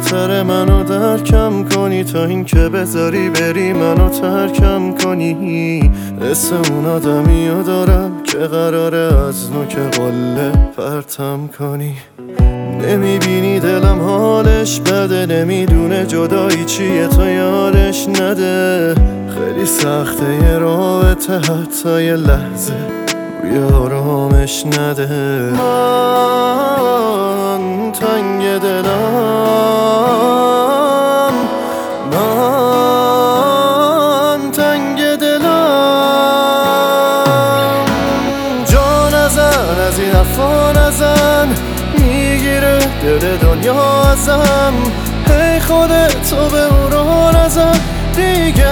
بهتره منو درکم کنی تا این که بذاری بری منو ترکم کنی. اسم اون آدمیو دارم که قراره از نوک قله پرتم کنی. نمیبینی دلم حالش بده، نمیدونه جدایی چیه تا یارش نده. خیلی سخته یه رابطه حتی یه لحظه روی آرامش نده. من تنگ دلم، من تنگ دلم. جا نزن از این حرفا نزن، میگیره دل دنیا ازم. هی خودتو به اون رو نزن دیگه.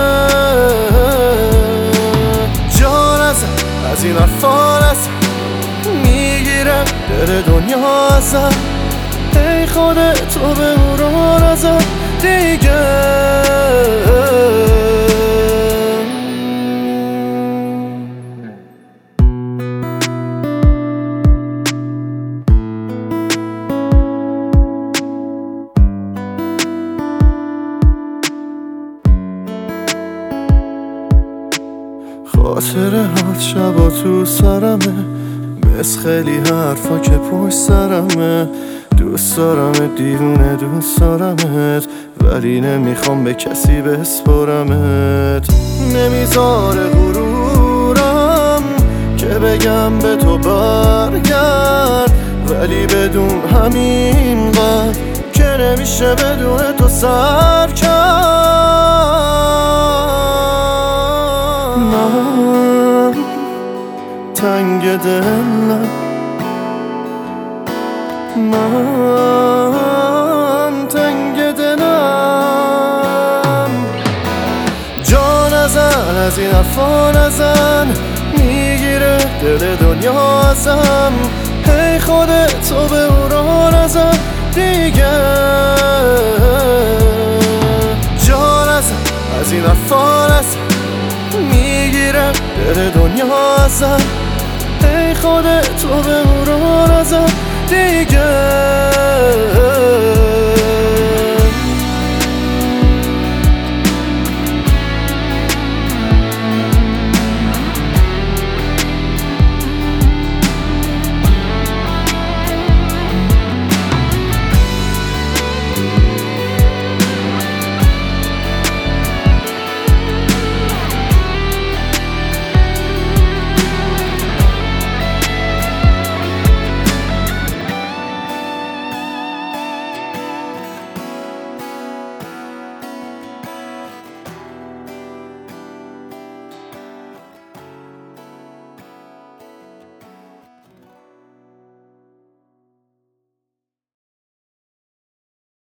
جا نزن از این حرفا نزن، میگیره دل دنیا ازم. هی خودتو به اون رو نزن دیگه. خاطره هات شبا تو سرمه، مثل خیلی حرفا که پشت سرمه. دوست دارمت دیوونه دوست دارمت، ولی نمیخوام به کسی بسپرمت. نمیذاره غرورم که بگم به تو برگرد، ولی بدون همین قدر که نمیشه بدون تو سر کرد. من تنگ دلم، من تنگ دلم. جا نزن از این حرفا نزن، میگیره دل دنیا ازم. هی خودتو به اون رو نزن دیگه. جا نزن از این حرفا نزن، میگیره دل دنیا ازم. هی خودتو به اون رو نزن دیگه.